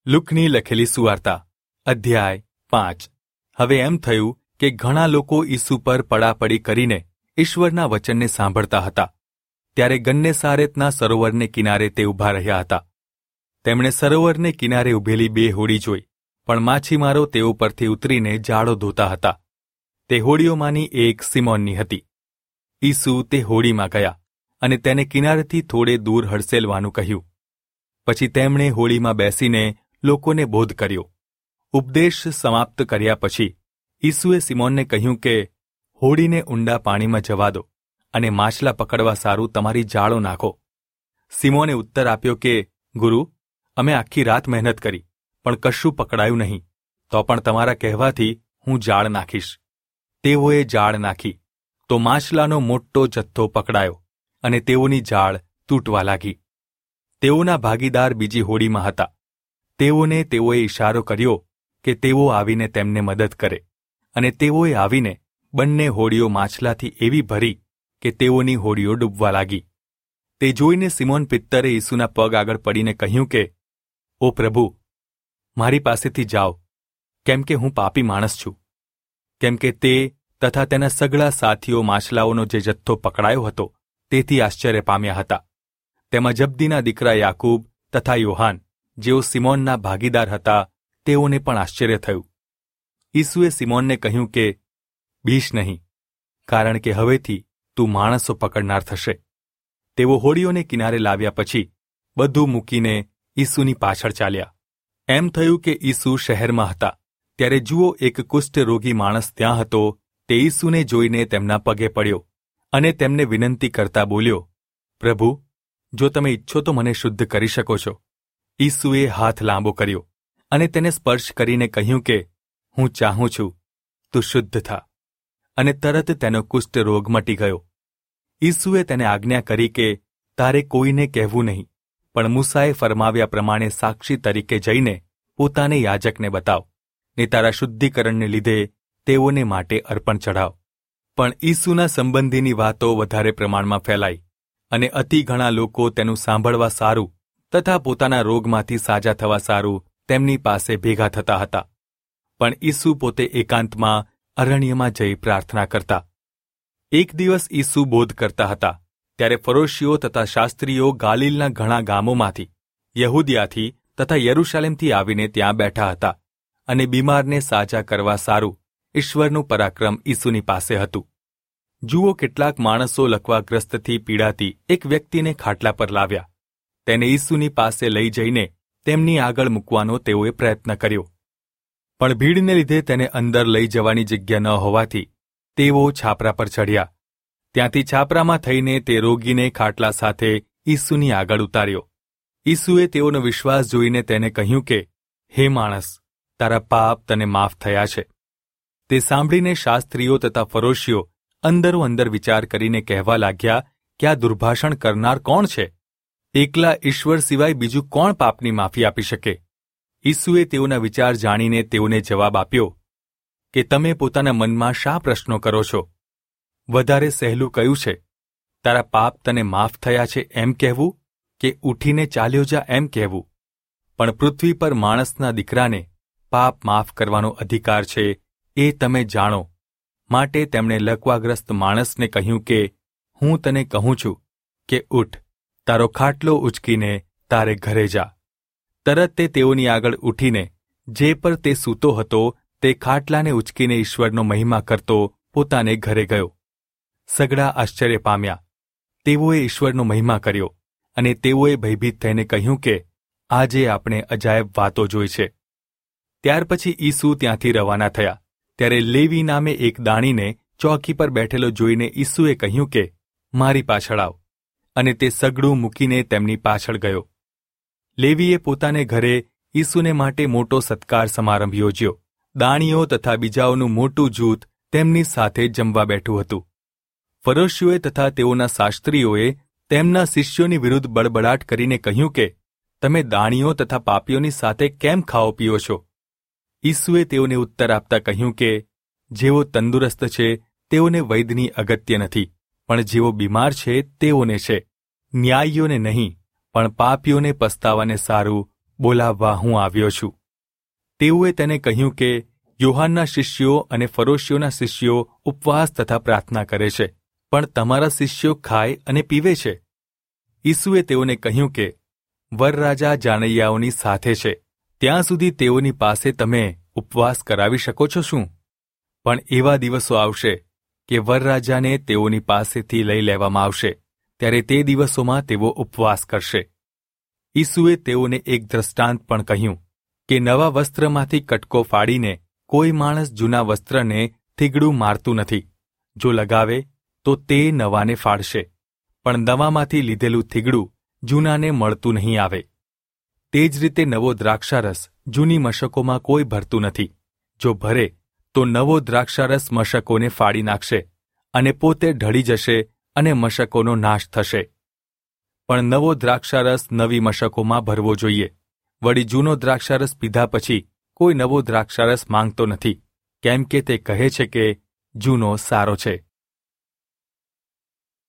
લુકની લખેલી સુવાર્તા અધ્યાય 5। હવે એમ થયું કે ઘણા લોકો ઈસુ પર પડાપડી કરીને ઈશ્વરના વચનને સાંભળતા હતા। ત્યારે ગન્નેસારેતના સરોવરને કિનારે તે ઊભા રહ્યા હતા। તેમણે સરોવરને કિનારે ઊભેલી 2 હોડી જોઈ, પણ માછીમારો તેઓ પરથી ઉતરીને જાળો ધોતા હતા। તે હોડીઓમાંની એક સિમોનની હતી। ઈસુ તે હોડીમાં ગયા અને તેને કિનારેથી થોડે દૂર હડસેલવાનું કહ્યું। પછી તેમણે હોડીમાં બેસીને લોકોને બોધ કર્યો। ઉપદેશ સમાપ્ત કર્યા પછી ઈસુએ સિમોનને કહ્યું કે હોડીને ઊંડા પાણીમાં જવા દો અને માછલા પકડવા સારું તમારી જાળો નાખો। સિમોને ઉત્તર આપ્યો કે ગુરુ, અમે આખી રાત મહેનત કરી પણ કશું પકડાયું નહીં, તો પણ તમારા કહેવાથી હું જાળ નાખીશ। તેઓએ જાળ નાખી તો માછલાનો મોટો જથ્થો પકડાયો અને તેઓની જાળ તૂટવા લાગી। તેઓના ભાગીદાર બીજી હોડીમાં હતા। તેઓએ ઇશારો કર્યો કે તેઓ આવીને તેમને મદદ કરે, અને તેઓએ આવીને બંને હોડીઓ માછલાથી એવી ભરી કે તેઓની હોડીઓ ડૂબવા લાગી। તે જોઈને સિમોન પિત્તરે ઈસુના પગ આગળ પડીને કહ્યું કે ઓ પ્રભુ, મારી પાસેથી જાઓ, કેમ કે હું પાપી માણસ છું। કેમ કે તે તથા તેના સગળા સાથીઓ માછલાઓનો જે જથ્થો પકડાયો હતો તેથી આશ્ચર્ય પામ્યા હતા। તેમાં જબ્દીના દીકરા યાકૂબ તથા યોહાન, જેઓ સિમોનના ભાગીદાર હતા, તેઓને પણ આશ્ચર્ય થયું। ઈસુએ સિમોનને કહ્યું કે બીશ નહીં, કારણ કે હવેથી તું માણસો પકડનાર થશે। તેઓ હોડીઓને કિનારે લાવ્યા પછી બધું મૂકીને ઈસુની પાછળ ચાલ્યા। એમ થયું કે ઈસુ શહેરમાં હતા ત્યારે જુઓ, એક કુષ્ઠરોગી માણસ ત્યાં હતો। તે ઈસુને જોઈને તેમના પગે પડ્યો અને તેમને વિનંતી કરતા બોલ્યો, પ્રભુ, જો તમે ઈચ્છો તો મને શુદ્ધ કરી શકો છો। ઈસુએ હાથ લાંબો કર્યો અને તેને સ્પર્શ કરીને કહ્યું કે હું ચાહું છું, તું શુદ્ધ થા। અને તરત તેનો કુષ્ઠરોગ મટી ગયો। ઈસુએ તેને આજ્ઞા કરી કે તારે કોઈને કહેવું નહીં, પણ મૂસાએ ફરમાવ્યા પ્રમાણે સાક્ષી તરીકે જઈને પોતાને યાજકને બતાવ ને તારા શુદ્ધિકરણને લીધે તેઓને માટે અર્પણ ચઢાવ। પણ ઈસુના સંબંધીની વાતો વધારે પ્રમાણમાં ફેલાઈ અને અતિ ઘણા લોકો તેનું સાંભળવા સારું તથા પોતાના રોગમાંથી સાજા થવા સારું તેમની પાસે ભેગા થતા હતા। પણ ઈસુ પોતે એકાંતમાં અરણ્યમાં જઈ પ્રાર્થના કરતા। એક દિવસ ઈસુ બોધ કરતા હતા ત્યારે ફરોશીઓ તથા શાસ્ત્રીઓ ગાલિલના ઘણા ગામોમાંથી, યહૂદિયાથી તથા યરૂશાલેમથી આવીને ત્યાં બેઠા હતા અને બીમારને સાજા કરવા સારું ઈશ્વરનું પરાક્રમ ઈસુની પાસે હતું। જુઓ, કેટલાક માણસો લકવાગ્રસ્તથી પીડાતી એક વ્યક્તિને ખાટલા પર લાવ્યા। તેને ઈસુની પાસે લઈ જઈને તેમની આગળ મૂકવાનો તેઓએ પ્રયત્ન કર્યો, પણ ભીડને લીધે તેને અંદર લઈ જવાની જગ્યા ન હોવાથી તેઓ છાપરા પર ચઢ્યા। ત્યાંથી છાપરામાં થઈને તે રોગીને ખાટલા સાથે ઈસુની આગળ ઉતાર્યો। ઈસુએ તેઓનો વિશ્વાસ જોઈને તેને કહ્યું કે હે માણસ, તારા પાપ તને માફ થયા છે। તે સાંભળીને શાસ્ત્રીઓ તથા ફરોશીઓ અંદરો અંદર વિચાર કરીને કહેવા લાગ્યા કે આ દુર્ભાષણ કરનાર કોણ છે? એકલા ઈશ્વર સિવાય બીજું કોણ પાપની માફી આપી શકે? ઈસુએ તેઓના વિચાર જાણીને તેઓને જવાબ આપ્યો કે તમે પોતાના મનમાં શા પ્રશ્નો કરો છો? વધારે સહેલું કયું છે, તારા પાપ તને માફ થયા છે એમ કહેવું કે ઉઠીને ચાલ્યો જા એમ કહેવું? પણ પૃથ્વી પર માણસના દીકરાને પાપ માફ કરવાનો અધિકાર છે એ તમે જાણો। માટે તેમણે લકવાગ્રસ્ત માણસને કહ્યું કે હું તને કહું છું કે ઉઠ, તારો ખાટલો ઉચકીને તારે ઘરે જા। તરત તે તેઓની આગળ ઉઠીને જે પર તે સૂતો હતો તે ખાટલાને ઉચકીને ઈશ્વરનો મહિમા કરતો પોતાને ઘરે ગયો। સગળા આશ્ચર્ય પામ્યા। તેઓએ ઈશ્વરનો મહિમા કર્યો અને તેઓએ ભયભીત થઈને કહ્યું કે આજે આપણે અજાયબ વાતો જોઈ છે। ત્યાર પછી ઈસુ ત્યાંથી રવાના થયા ત્યારે લેવી નામે એક દાણીને ચોકી પર બેઠેલો જોઈને ઈસુએ કહ્યું કે મારી પાછળ આવ, અને તે સગડું મૂકીને તેમની પાછળ ગયો। લેવીએ પોતાને ઘરે ઈસુને માટે મોટો સત્કાર સમારંભ યોજ્યો। દાણીઓ તથા બીજાઓનું મોટું જૂથ તેમની સાથે જમવા બેઠું હતું। ફરોશીઓએ તથા તેઓના શાસ્ત્રીઓએ તેમના શિષ્યોની વિરુદ્ધ બડબડાટ કરીને કહ્યું કે તમે દાણીઓ તથા પાપીઓની સાથે કેમ ખાઓ પીઓ છો? ઈસુએ તેઓને ઉત્તર આપતા કહ્યું કે જેઓ તંદુરસ્ત છે તેઓને વૈદ્યની અગત્ય નથી, પણ જેઓ બીમાર છે તેઓને છે। ન્યાયીઓને નહીં, પણ પાપીઓને પસ્તાવાને સારું બોલાવવા હું આવ્યો છું. તેઓએ તેને કહ્યું કે યોહાનના શિષ્યો અને ફરોશીઓના શિષ્યો ઉપવાસ તથા પ્રાર્થના કરે છે, પણ તમારા શિષ્યો ખાય અને પીવે છે. ઈસુએ તેઓને કહ્યું કે વરરાજા જાનૈયાઓની સાથે છે, ત્યાં સુધી તેઓની પાસે તમે ઉપવાસ કરાવી શકો છો શું? પણ એવા દિવસો આવશે કે વરરાજાને તેઓની પાસેથી લઈ લેવામાં આવશે, ત્યારે તે દિવસોમાં તેઓ ઉપવાસ કરશે. ઈસુએ તેઓને એક દ્રષ્ટાંત પણ કહ્યું કે નવા વસ્ત્રમાંથી કટકો ફાડીને કોઈ માણસ જૂના વસ્ત્રને થીગડું મારતું નથી. જો લગાવે તો તે નવાને ફાડશે, પણ નવામાંથી લીધેલું થીગડું જૂનાને મળતું નહીં આવે. તે જ રીતે નવો દ્રાક્ષારસ જૂની મશકોમાં કોઈ ભરતું નથી. જો ભરે તો નવો દ્રાક્ષારસ મશકોને ફાડી નાખશે અને પોતે ઢળી જશે અને મશકોનો નાશ થશે. પણ નવો દ્રાક્ષારસ નવી મશકોમાં ભરવો જોઈએ. વળી જૂનો દ્રાક્ષારસ પીધા પછી કોઈ નવો દ્રાક્ષારસ માંગતો નથી, કેમ કે તે કહે છે કે જૂનો સારો છે.